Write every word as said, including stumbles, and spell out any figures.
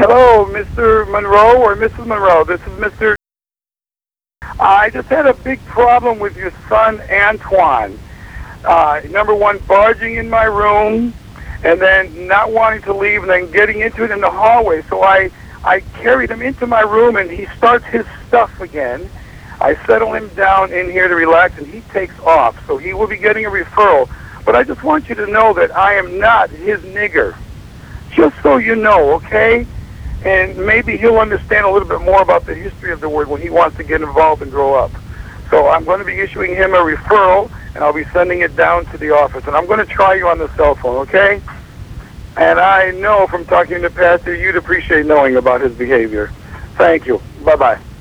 Hello, Mister Monroe or Missus Monroe. This is Mister I just had a big problem with your son, Antoine. Uh, number one, barging in my room, and then not wanting to leave, and then getting into it in the hallway. So I, I carried him into my room, and he starts his stuff again. I settle him down in here to relax, and he takes off. So he will be getting a referral. But I just want you to know that I am not his nigger. Just so you know, okay? And maybe he'll understand a little bit more about the history of the word when he wants to get involved and grow up. So I'm going to be issuing him a referral, and I'll be sending it down to the office. And I'm going to try you on the cell phone, okay? And I know from talking to Pastor, you'd appreciate knowing about his behavior. Thank you. Bye-bye.